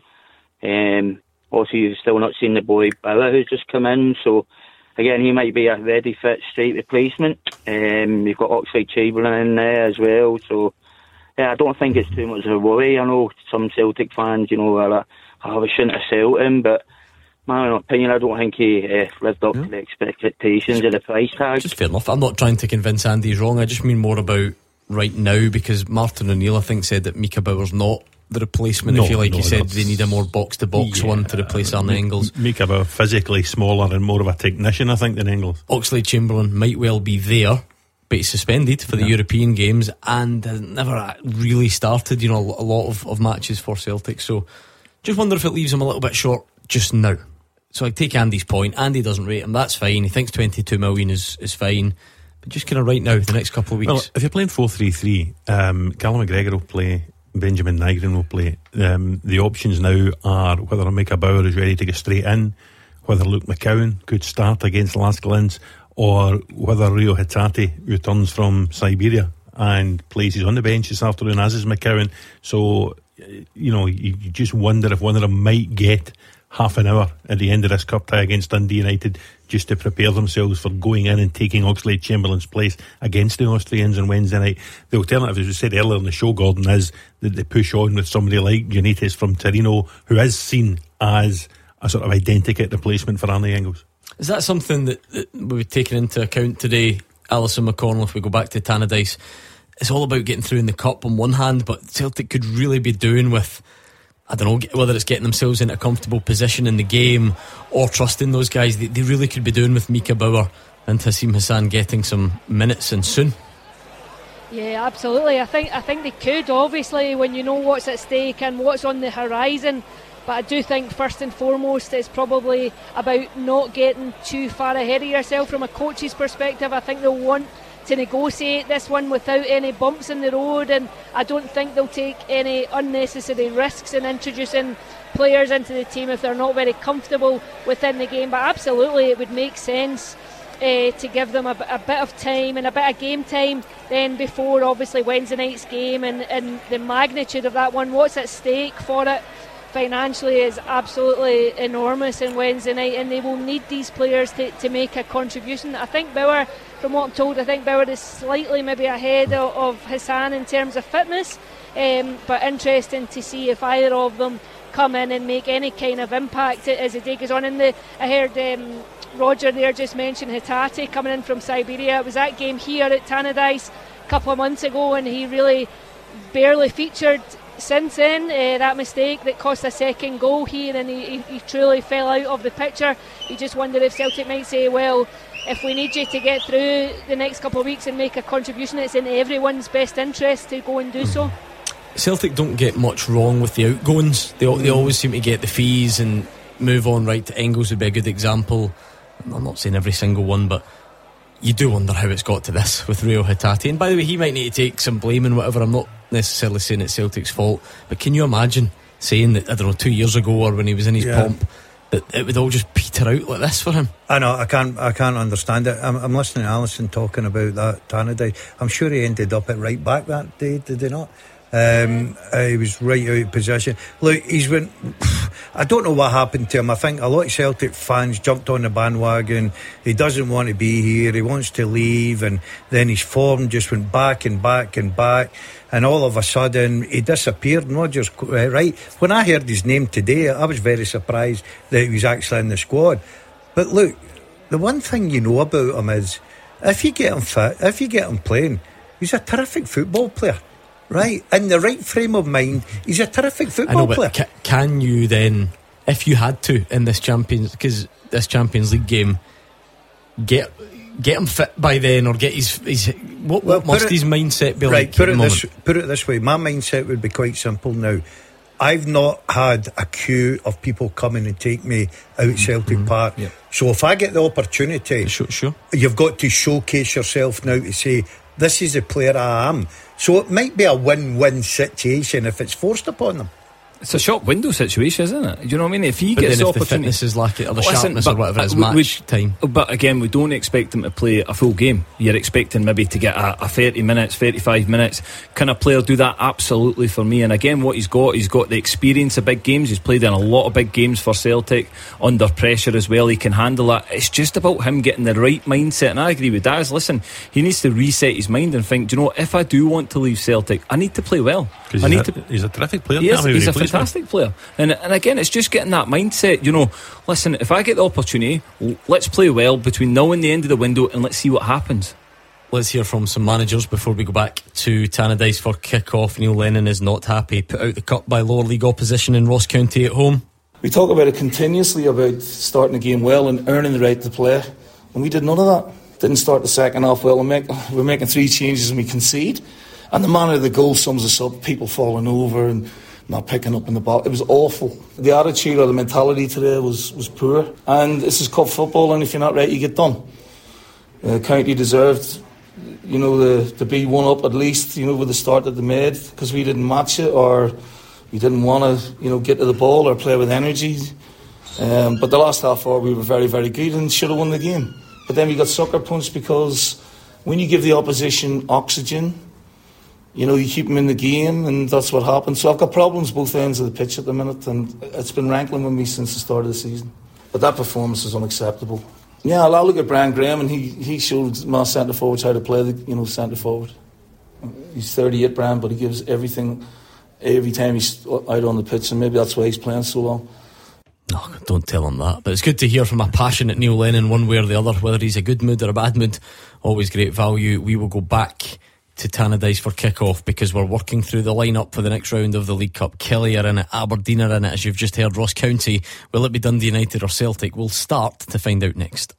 Um, also, you've still not seen the boy Bauer who's just come in, so. Again, he might be a ready, fit, straight replacement. Um, you've got Oxlade-Chamberlain in there as well. So, yeah, I don't think it's too much of a worry. I know some Celtic fans, you know, are like, oh, we shouldn't have sold him. But, my opinion, I don't think he uh, lived up yeah. to the expectations of the price tag. Just fair enough. I'm not trying to convince Andy he's wrong. I just mean more about right now, because Martin O'Neill, I think, said that Mika Bauer's not the replacement. No, if you like, no, he said they need a more box-to-box yeah, one to replace Arnie Engels. Mika Bauer physically smaller and more of a technician, I think, than Engels. Oxlade-Chamberlain might well be there, but he's suspended for the yeah. European games and has never really started, you know, a lot of, of matches for Celtic. So just wonder if it leaves him a little bit short just now. So I take Andy's point. Andy doesn't rate him. That's fine. He thinks twenty-two million is, is fine. But just kind of right now, the next couple of weeks. Well, if you're playing four three three, um, Callum McGregor will play, Benjamin Nygren will play. Um, the options now are whether Micah Bauer is ready to go straight in, whether Luke McCowan could start against Lascaux, or whether Rio Hatate returns from Siberia and plays on the bench this afternoon, as is McCowan. So, you know, you, you just wonder if one of them might get half an hour at the end of this cup tie against Dundee United, just to prepare themselves for going in and taking Oxlade-Chamberlain's place against the Austrians on Wednesday night. The alternative, as we said earlier in the show, Gordon, is that they push on with somebody like Giannitis from Torino, who is seen as a sort of identikit replacement for Arne Engels. Is that something that, that we've taken into account today, Alison McConnell, if we go back to Tannadice? It's all about getting through in the cup on one hand, but Celtic could really be doing with, I don't know, whether it's getting themselves in a comfortable position in the game or trusting those guys. They, they really could be doing with Micah Bauer and Hassim Hassan getting some minutes and soon. Yeah, absolutely. I think I think they could, obviously, when you know what's at stake and what's on the horizon. But I do think first and foremost it's probably about not getting too far ahead of yourself from a coach's perspective. I think they'll want to negotiate this one without any bumps in the road, and I don't think they'll take any unnecessary risks in introducing players into the team if they're not very comfortable within the game. But absolutely it would make sense uh, to give them a, a bit of time and a bit of game time then before obviously Wednesday night's game, and, and the magnitude of that one, what's at stake for it financially is absolutely enormous in Wednesday night, and they will need these players to, to make a contribution. I think Bauer, from what I'm told, I think Bauer is slightly maybe ahead of, of Hassan in terms of fitness, um, but interesting to see if either of them come in and make any kind of impact as the day goes on. And the, I heard um, Roger there just mention Hatate coming in from Siberia. It was that game here at Tannadice a couple of months ago, and he really barely featured since then. Uh, that mistake that cost a second goal here, and he, he, he truly fell out of the picture. You just wonder if Celtic might say, well, if we need you to get through the next couple of weeks and make a contribution, it's in everyone's best interest to go and do so. Celtic don't get much wrong with the outgoings. They, they always seem to get the fees and move on. Right to Engels would be a good example. I'm not saying every single one, but you do wonder how it's got to this with Rio Hatate. And by the way, he might need to take some blame and whatever. I'm not necessarily saying it's Celtic's fault, but can you imagine saying that, I don't know, two years ago or when he was in his yeah. pomp, that it would all just peter out like this for him? I know, I can't I can't understand it. I'm, I'm listening to Alison talking about that Tannadice. I'm sure he ended up at right back that day, did he not? Um, uh, he was right out of position. Look, he's went. I don't know what happened to him. I think a lot of Celtic fans jumped on the bandwagon. He doesn't want to be here. He wants to leave, and then his form just went back and back and back. And all of a sudden, he disappeared. And Rodgers, uh, right? When I heard his name today, I was very surprised that he was actually in the squad. But look, the one thing you know about him is, if you get him fit, if you get him playing, he's a terrific football player. Right, in the right frame of mind, he's a terrific football I know, but player. Ca- can you then, if you had to in this Champions, because this Champions League game, get get him fit by then, or get his his what, well, what must it, his mindset be right, like? Put at it the this moment? put it this way. My mindset would be quite simple now. I've not had a queue of people coming and take me out Celtic mm-hmm. Park. Yeah. So if I get the opportunity, sure, sure, you've got to showcase yourself now to say, this is the player I am. So it might be a win-win situation if it's forced upon them. It's a shop window situation, isn't it? Do you know what I mean? If he but gets then the if the opportunity, fitness is lacking, or the Listen, sharpness but, or whatever, it's we, match we, time. But again, we don't expect him to play a full game. You're expecting maybe to get a, a thirty minutes, thirty-five minutes. Can a player do that? Absolutely, for me. And again, what he's got, he's got the experience of big games. He's played in a lot of big games for Celtic under pressure as well. He can handle that. It's just about him getting the right mindset. And I agree with Daz. Listen, he needs to reset his mind and think, do you know, if I do want to leave Celtic, I need to play well. I need a, to, he's a terrific player. He is, he's a fantastic player. And, and again, it's just getting that mindset, you know, listen, if I get the opportunity, let's play well between now and the end of the window, and let's see what happens. Let's hear from some managers before we go back to Tannadice for kick-off. Neil Lennon is not happy. Put out the cup by lower league opposition in Ross County at home. We talk about it continuously, about starting the game well and earning the right to play, and we did none of that. Didn't start the second half well. We're, make, we're making three changes and we concede, and the manner of the goal sums us up. People falling over and not picking up in the ball. It was awful. The attitude or the mentality today was, was poor. And this is cup football, and if you're not right, you get done. Uh, County deserved, you know, the, to be one up at least, you know, with the start that they made, because we didn't match it, or we didn't want to, you know, get to the ball or play with energy. Um, but the last half hour we were very, very good and should have won the game. But then we got sucker punched, because when you give the opposition oxygen, you know, you keep them in the game, and that's what happened. So I've got problems both ends of the pitch at the minute, and it's been rankling with me since the start of the season. But that performance is unacceptable. Yeah, I'll look at Brian Graham, and he, he showed my centre forwards how to play the, you know, centre forward. He's thirty-eight, Brian, but he gives everything every time he's out on the pitch, and maybe that's why he's playing so well. No, don't tell him that. But it's good to hear from a passionate Neil Lennon, one way or the other, whether he's a good mood or a bad mood. Always great value. We will go back to Tannadice for kick-off, because we're working through the lineup for the next round of the League Cup. Kelly are in it, Aberdeen are in it, as you've just heard. Ross County, will it be Dundee United or Celtic? We'll start to find out next.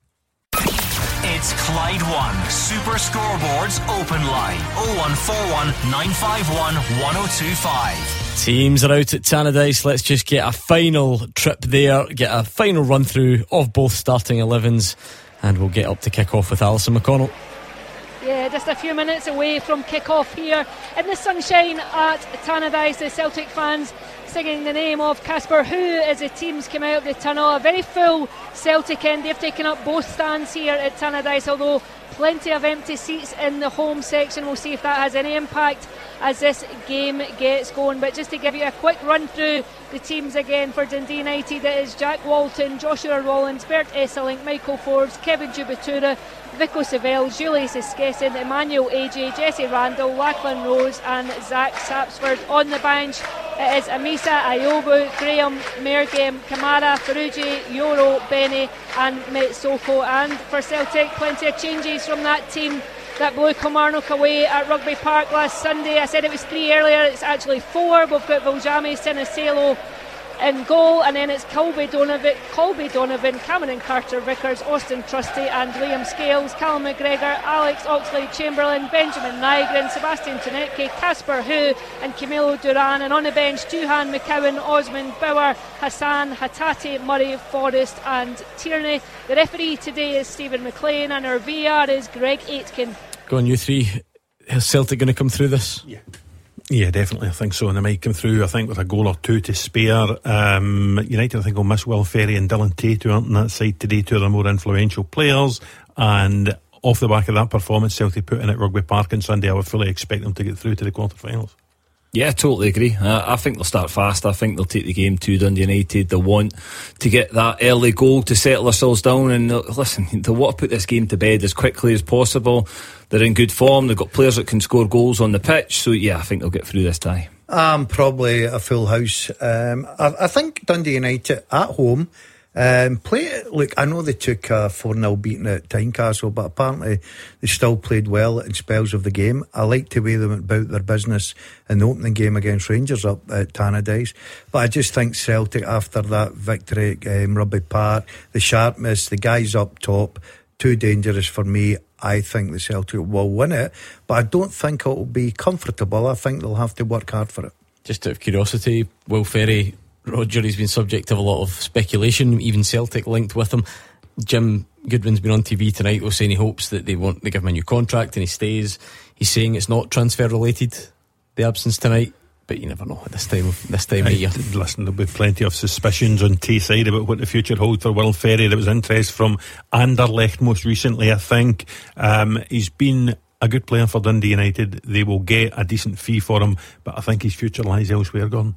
It's Clyde One Super Scoreboards Open Line oh one four one, nine five one, one oh two five. Teams are out at Tannadice. Let's just get a final trip there, get a final run through of both starting elevens, and we'll get up to kick off with Alison McConnell. Yeah, just a few minutes away from kick-off here in the sunshine at Tannadice. The Celtic fans singing the name of Casper Who as the teams come out of the tunnel. A very full Celtic end. They've taken up both stands here at Tannadice, although plenty of empty seats in the home section. We'll see if that has any impact as this game gets going. But just to give you a quick run through the teams again for Dundee United, it is Jack Walton, Joshua Rollins, Bert Esselink, Michael Forbes, Kevin Jubatura, Vico Savell, Julius Eskessen, Emmanuel A J, Jesse Randall, Lachlan Rose and Zach Sapsford. On the bench it is Amisa Ayobu, Graham Mergem, Kamara, Ferrugi, Yoro, Benny and Metsoko. And for Celtic, plenty of changes from that team that blew Kilmarnock away at Rugby Park last Sunday. I said it was three earlier, it's actually four. We've got Viljami Sinisalo in goal, and then it's Colby Donovan, Colby Donovan, Cameron Carter Vickers, Austin Trusty and Liam Scales, Callum McGregor, Alex Oxlade Chamberlain, Benjamin Nygren, Sebastian Tonetke, Casper Hu and Camilo Duran. And on the bench, Duhan, McCowan, Osmond, Bauer, Hassan, Hatate, Murray, Forrest and Tierney. The referee today is Stephen McLean, and our V R is Greg Aitken. Go on, you three. Is Celtic going to come through this? Yeah. Yeah, definitely. I think so. And they might come through, I think, with a goal or two to spare. Um, United, I think, will miss Will Ferry and Dylan Tate, who aren't on that side today, two of their more influential players. And off the back of that performance Celtic put in at Rugby Park on Sunday, I would fully expect them to get through to the quarterfinals. Yeah, totally agree. Uh, I think they'll start fast. I think they'll take the game to Dundee United. They'll want to get that early goal to settle themselves down, and uh, listen, they'll want to put this game to bed as quickly as possible. They're in good form. They've got players that can score goals on the pitch, so yeah, I think they'll get through this tie. Um, probably a full house. Um, I, I think Dundee United at home um, play. Look, I know they took a four nil beating at Tynecastle, but apparently they still played well in spells of the game. I like the way they went about their business in the opening game against Rangers up at Tannadice. But I just think Celtic, after that victory at um, Rugby Park, the sharpness, the guys up top, too dangerous for me. I think the Celtic will win it, but I don't think it will be comfortable. I think they'll have to work hard for it. Just out of curiosity, Will Ferry, Roger, he's been subject of a lot of speculation, even Celtic linked with him. Jim Goodwin's been on T V tonight, was saying he hopes that they want to give him a new contract and he stays. He's saying it's not transfer related, the absence tonight. But you never know at this time of this time of year. Listen, there'll be plenty of suspicions on Tayside about what the future holds for Will Ferry. There was interest from Anderlecht most recently, I think. Um, he's been a good player for Dundee United. They will get a decent fee for him, but I think his future lies elsewhere, Gordon.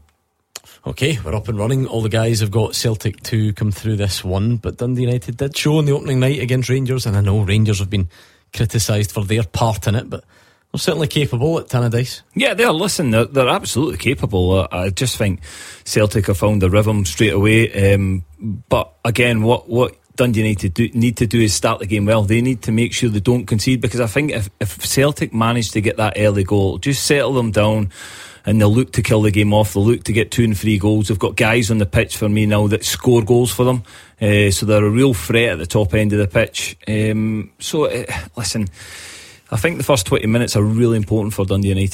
Okay, we're up and running. All the guys have got Celtic to come through this one, but Dundee United did show on the opening night against Rangers, and I know Rangers have been criticised for their part in it, but they're certainly capable at Tannadice. Yeah, they are. Listen, they're, they're absolutely capable. Uh, I just think Celtic have found the rhythm straight away. Um, but again, what what Dundee United do, need to do is start the game well. They need to make sure they don't concede, because I think if, if Celtic manage to get that early goal, just settle them down, and they'll look to kill the game off. They'll look to get two and three goals. They've got guys on the pitch for me now that score goals for them. Uh, so they're a real threat at the top end of the pitch. Um, so, uh, listen, I think the first twenty minutes are really important for Dundee United.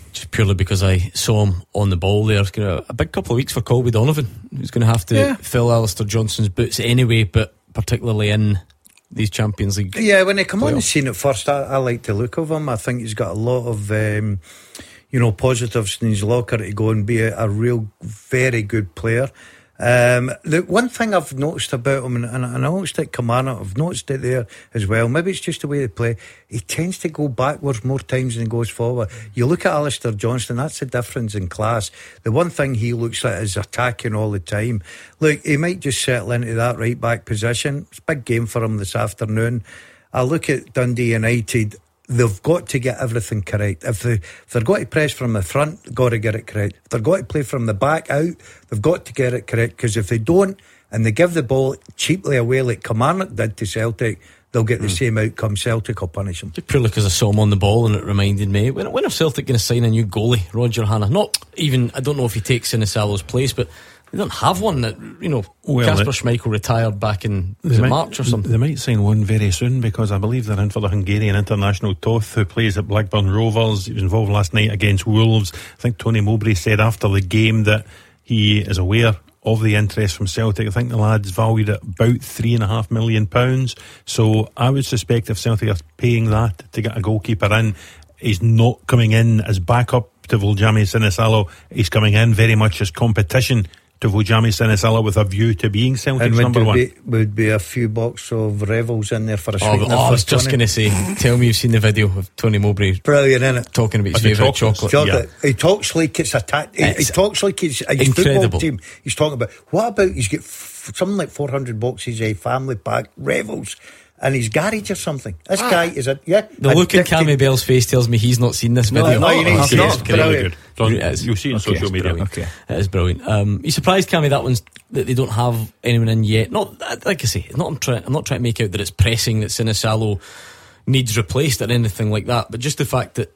just purely because I saw him on the ball there. It's gonna, a big couple of weeks for Colby Donovan, who's going to have to yeah. fill Alistair Johnston's boots anyway, but particularly in these Champions League. Yeah, when they come playoffs. on the scene at first, I, I like the look of him. I think he's got a lot of um, you know, positives in his locker to go and be a, a real very good player. Um, the one thing I've noticed about him, and, and I noticed at Kilmarnock, I've noticed it there as well, maybe it's just the way they play, he tends to go backwards more times than he goes forward. You look at Alistair Johnston, that's the difference in class. The one thing he looks like is attacking all the time. Look, he might just settle into that right back position. It's a big game for him this afternoon. I look at Dundee United. They've got to get everything correct. If, they, if they're going to press from the front, got to get it correct. If they're going to play from the back out, they've got to get it correct. Because if they don't, and they give the ball cheaply away like Kilmarnock did to Celtic, they'll get the mm. same outcome. Celtic will punish them. Just purely because I saw him on the ball, and it reminded me, when, when are Celtic going to sign a new goalie? Roger Hanna. Not even, I don't know if he takes Sinisalo's place, but they don't have one that, you know, well, Kasper Schmeichel retired back in was it might, March or something. They might sign one very soon, because I believe they're in for the Hungarian international Toth, who plays at Blackburn Rovers. He was involved last night against Wolves. I think Tony Mowbray said after the game that he is aware of the interest from Celtic. I think the lad's valued at about three and a half million pounds. So I would suspect if Celtic are paying that to get a goalkeeper in, he's not coming in as backup to Voljami Sinisalo. He's coming in very much as competition to Voljami Sinisalo, with a view to being Celtic's number one. Be, would be a few bucks of Revels in there for a sweetener. Oh, oh I was just going to say, tell me you've seen the video of Tony Mowbray. Brilliant, isn't it? Talking about his favourite chocolate. chocolate. Yeah. He talks like it's a ta- he, he talks like it's a football team. He's talking about, what about he's got f- something like four hundred boxes a family pack Revels in his garage or something. This ah. guy is a yeah. The look in Cammy Bell's face tells me he's not seen this no, video. No, no, oh, it's not. Brilliant. Good. You'll see it on okay, social media. Okay. It is brilliant. Um, you surprised, Cammy, that one's that they don't have anyone in yet? Not like I say. Not I'm trying. I'm not trying to make out that it's pressing that Sinisalo needs replaced or anything like that. But just the fact that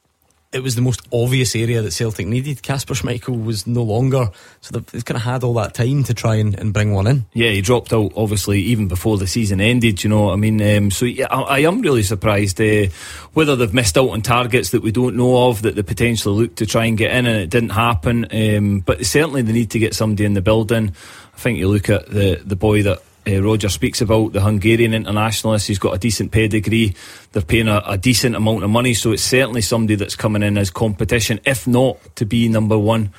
it was the most obvious area that Celtic needed. Kasper Schmeichel was no longer, so they've kind of had all that time to try and, and bring one in. Yeah, he dropped out obviously even before the season ended, you know what I mean. Um, so yeah, I, I am really surprised uh, whether they've missed out on targets that we don't know of, that they potentially looked to try and get in and it didn't happen. Um, but certainly they need to get somebody in the building. I think you look at the the boy that Uh, Roger speaks about, the Hungarian internationalist. He's got a decent pedigree. They're paying a, a decent amount of money, so it's certainly somebody that's coming in as competition, if not to be number one.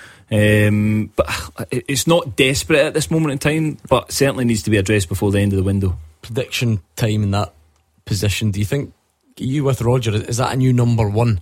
Um, but it's not desperate at this moment in time, but certainly needs to be addressed before the end of the window. Prediction time in that position. Do you think, are you with Roger, is that a new number one,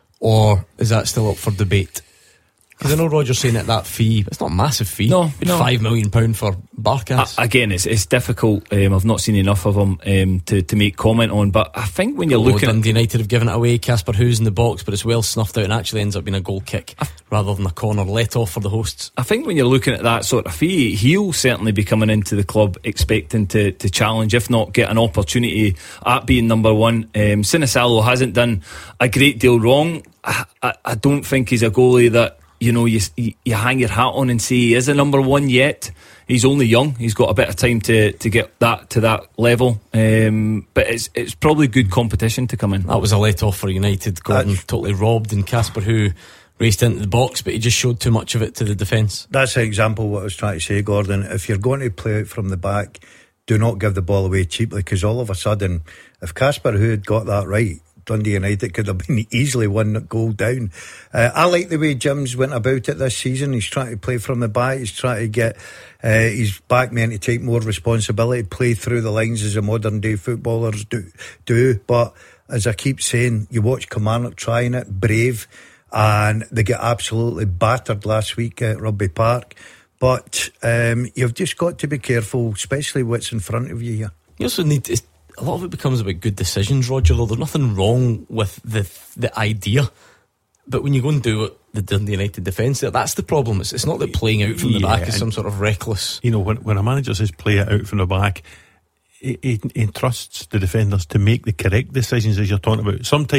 or is that still up for debate? Because I know Roger's saying that that fee, it's not a massive fee. No, no. Five million pound for Barkas. Uh, again, it's it's difficult. Um, I've not seen enough of him um, to to make comment on. But I think when you're oh, looking, Dundee United have given it away. Kasper Hu's in the box, but it's well snuffed out and actually ends up being a goal kick I, rather than a corner let off for the hosts. I think when you're looking at that sort of fee, he'll certainly be coming into the club expecting to to challenge, if not get an opportunity at being number one. Um, Sinisalo hasn't done a great deal wrong. I, I, I don't think he's a goalie that, you know, you, you hang your hat on and say he is a number one yet. He's only young. He's got a bit of time to, to get that to that level. Um, but it's it's probably good competition to come in. That was a let off for United. Gordon That's, totally robbed, and Kasper Hu raced into the box, but he just showed too much of it to the defence. That's an example of what I was trying to say, Gordon. If you're going to play out from the back, do not give the ball away cheaply, because all of a sudden, if Kasper Hu had got that right, Dundee United could have been easily one goal down. Uh, I like the way Jim's went about it this season. He's trying to play from the back. He's trying to get uh, his back men to take more responsibility, play through the lines as the modern day footballers do. do. But as I keep saying, you watch Kilmarnock trying it, brave, and they get absolutely battered last week at Rugby Park. But um, you've just got to be careful, especially what's in front of you here. You also need to, a lot of it becomes about good decisions, Roger, though. There's nothing wrong with the the idea, but when you go and do it, the Dundee United defence, that's the problem. It's, it's not that playing out from the yeah, back is some sort of reckless, you know, when, when a manager says play it out from the back, he, he, he trusts the defenders to make the correct decisions, as you're talking about. Sometimes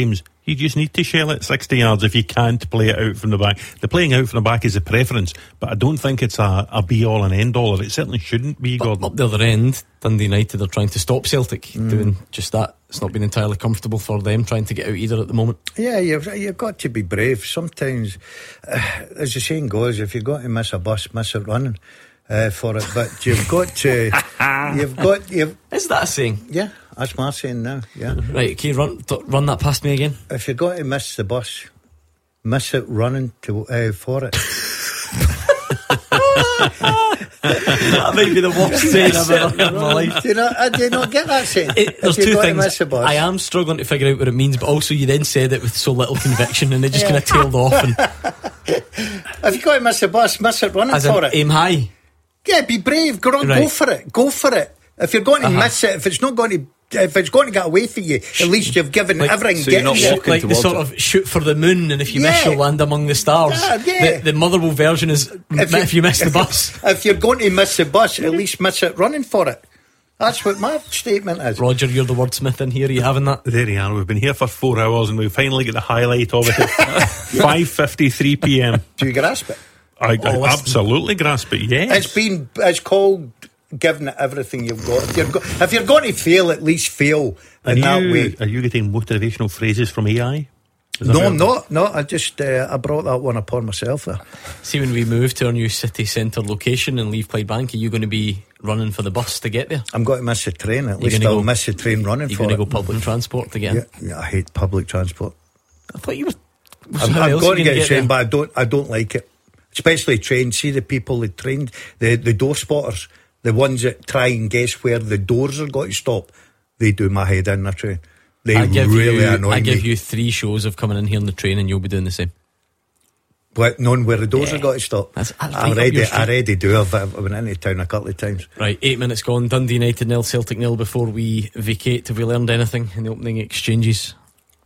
You just need to shell it sixty yards if you can't play it out from the back. The playing out from the back is a preference, but I don't think it's a, a be-all and end-all, or it certainly shouldn't be, but Gordon. Up the other end, Dundee United are trying to stop Celtic mm. doing just that. It's not been entirely comfortable for them trying to get out either at the moment. Yeah, you've, you've got to be brave. Sometimes, uh, as the saying goes, if you've got to miss a bus, miss it running. Uh, for it, but you've got to. You've got. You've, Is that a saying? Yeah, that's my saying now. Yeah. Right. Can you run t- run that past me again? If you're going to miss the bus, miss it running to uh, for it. That might be the worst saying I've ever heard in my life. Do you not? Uh, do you not get that saying? It, there's two things. I am struggling to figure out what it means, but also you then said it with so little conviction, and it just yeah. kind of tailed off. And if you got to miss the bus, miss it running As for in, it. Aim high. Yeah, be brave. Go on, right. go for it. Go for it. If you're going to uh-huh. miss it, if it's not going to. If it's going to get away from you, at least you've given like, everything. So you're not you. walking like the sort it. of shoot for the moon, and if you yeah. miss, you'll land among the stars. Yeah, yeah. The, the Motherwell version is if you, if you miss if the bus. If you're going to miss the bus, at least miss it running for it. That's what my statement is. Roger, you're the wordsmith in here. Are you having that? There you are. We've been here for four hours, and we finally get the highlight of it at five fifty-three p.m. Do you grasp it? I, I oh, absolutely grasp it. Yes, it's been. It's called. Giving it everything you've got. If you're, go- if you're going to fail, at least fail in are that you, way. Are you getting motivational phrases from A I? No, I'm not. No, I just uh, I brought that one upon myself there. See, when we move to our new city centre location and leave Clydebank, are you going to be running for the bus to get there? I'm going to miss the train. At you're least I'll go, miss the train running you're for it. You're going to go public mm-hmm. transport to get yeah, yeah, I hate public transport. I thought you were. I'm, I'm going to get a train, there? but I don't. I don't like it, especially trains. See the people that trained the the door spotters. The ones that try and guess where the doors are going to stop, they do my head in the train. They I give really you, annoy me. I give me. you three shows of coming in here in the train, and you'll be doing the same. What, knowing where the doors yeah. are going to stop? That's, that's I already, I already do. I've, I've been into town a couple of times. Right, eight minutes gone. Dundee United nil, Celtic nil. Before we vacate, have we learned anything in the opening exchanges?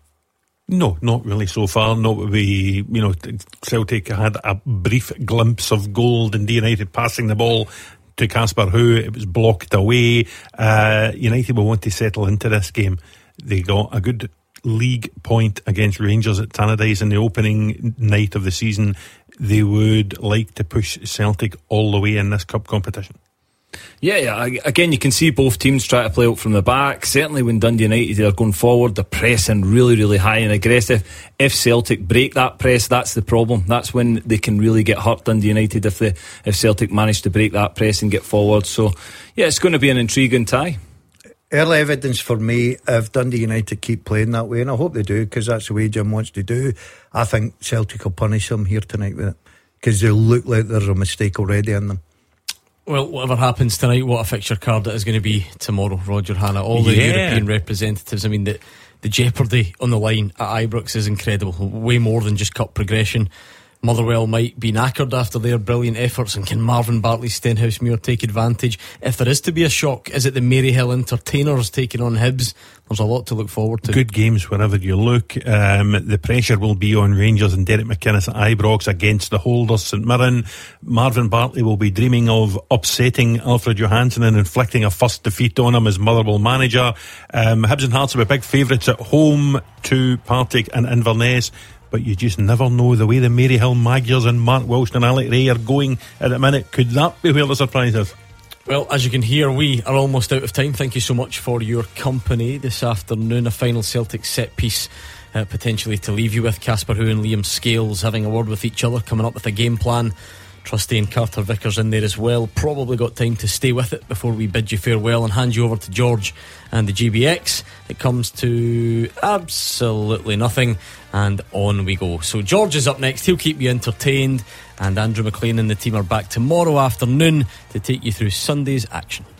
No, not really so far. Not we, you know, Celtic had a brief glimpse of goal. Dundee United passing the ball to Casper Who, it was blocked away. uh, United will want to settle into this game. They got a good league point against Rangers at Tannadice in the opening night of the season. They would like to push Celtic all the way in this cup competition. Yeah, yeah. Again, you can see both teams try to play out from the back. Certainly when Dundee United are going forward, they're pressing really, really high and aggressive. If Celtic break that press, that's the problem. That's when they can really get hurt, Dundee United, if they, if Celtic manage to break that press and get forward. So, yeah, it's going to be an intriguing tie. Early evidence for me, if Dundee United keep playing that way, and I hope they do, because that's the way Jim wants to do, I think Celtic will punish them here tonight with it, because they look like there's a mistake already in them. Well, whatever happens tonight, what a fixture card it is going to be tomorrow, Roger Hannah. All the yeah. European representatives. I mean, the, the jeopardy on the line at Ibrox is incredible. Way more than just cup progression. Motherwell might be knackered after their brilliant efforts, and can Marvin Bartley's Stenhousemuir take advantage? If there is to be a shock, is it the Maryhill Entertainers taking on Hibs? There's a lot to look forward to. Good games wherever you look. Um, the pressure will be on Rangers and Derek McInnes at Ibrox against the holders St Mirren. Marvin Bartley will be dreaming of upsetting Alfred Johansson and inflicting a first defeat on him as Motherwell manager. Um, Hibs and Hearts will be big favourites at home to Partick and Inverness. But you just never know the way the Maryhill Magyars and Mark Wilson and Alec Ray are going at the minute. Could that be where the surprise is? Well, as you can hear, we are almost out of time. Thank you so much for your company this afternoon. A final Celtic set piece uh, potentially to leave you with. Casper Who and Liam Scales having a word with each other, coming up with a game plan. Trustee and Carter Vickers in there as well. Probably got time to stay with it before we bid you farewell and hand you over to George and the G B X. It comes to absolutely nothing, and on we go. So George is up next. He'll keep you entertained, and Andrew McLean and the team are back tomorrow afternoon to take you through Sunday's action.